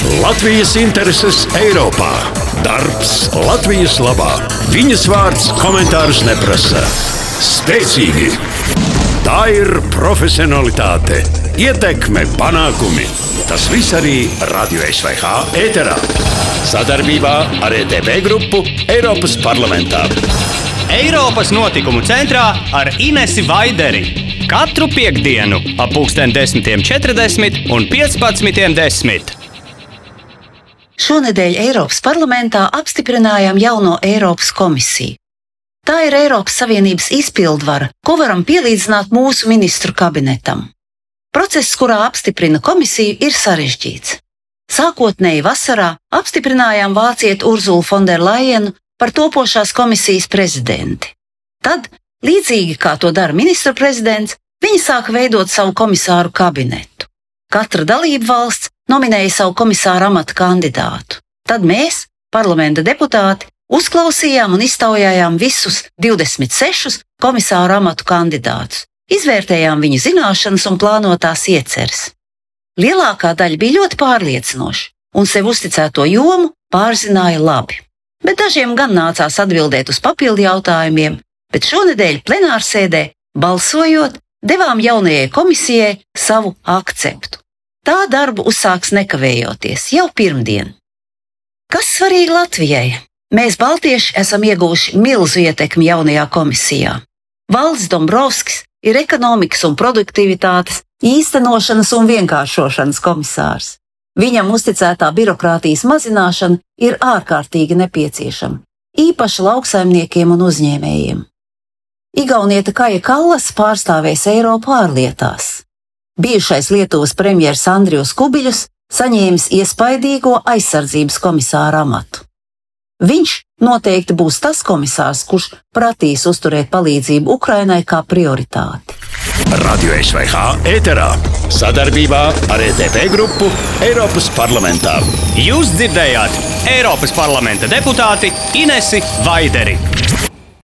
Latvijas intereses Eiropā. Darbs Latvijas labā. Viņas vārds komentārus neprasa. Spēcīgi. Tā ir profesionalitāte, ietekme, panākumi. Tas viss arī Radio SVH ēterā. Sadarbībā ar ETV grupu Eiropas parlamentā. Eiropas notikumu centrā ar Inesi Vaideri. Katru piektdienu ap 10:40 un 15:10. Šonedēļ Eiropas parlamentā apstiprinājām jauno Eiropas komisiju. Tā ir Eiropas Savienības izpildvara, ko varam pielīdzināt mūsu ministru kabinetam. Process, kurā apstiprina komisiju, ir sarežģīts. Sākotnēji vasarā apstiprinājām vācieti Urzulu Fonderlajenu par topošās komisijas prezidenti. Tad, līdzīgi kā to dara ministra prezidents, viņi sāka veidot savu komisāru kabinetu. Katra dalība valsts nominēja savu komisāru amata kandidātu. Tad mēs, parlamenta deputāti, uzklausījām un iztaujājām visus 26 komisāru amatu kandidātus, izvērtējām viņu zināšanas un plānotās ieceres. Lielākā daļa bija ļoti pārliecinoša, un sev uzticēto jomu pārzināja labi. Bet dažiem gan nācās atbildēt uz papildu jautājumiem, bet šonedēļ plenārsēdē, balsojot, devām jaunajai komisijai savu akceptu. Tā darbu uzsāks nekavējoties jau pirmdien. Kas svarīgi Latvijai? Mēs, baltieši, esam ieguvuši milzu ietekmi jaunajā komisijā. Valdis Dombrovskis ir ekonomikas un produktivitātes, īstenošanas un vienkāršošanas komisārs. Viņam uzticētā birokrātijas mazināšana ir ārkārtīgi nepieciešama, īpaši lauksaimniekiem un uzņēmējiem. Igaunieta Kaja Kallas pārstāvēs Eiropu ārlietās. Bijušais Lietuvas premjers Andrijus Kubiļus saņēmis iespaidīgo aizsardzības komisāra amatu. Viņš noteikti būs tas komisārs, kurš prasīs uzturēt palīdzību Ukrainai kā prioritāti. Radio SVH ēterā. Sadarbībā ar ETV grupu Eiropas parlamentā. Jūs dzirdējāt Eiropas parlamenta deputāti Inesi Vaideri.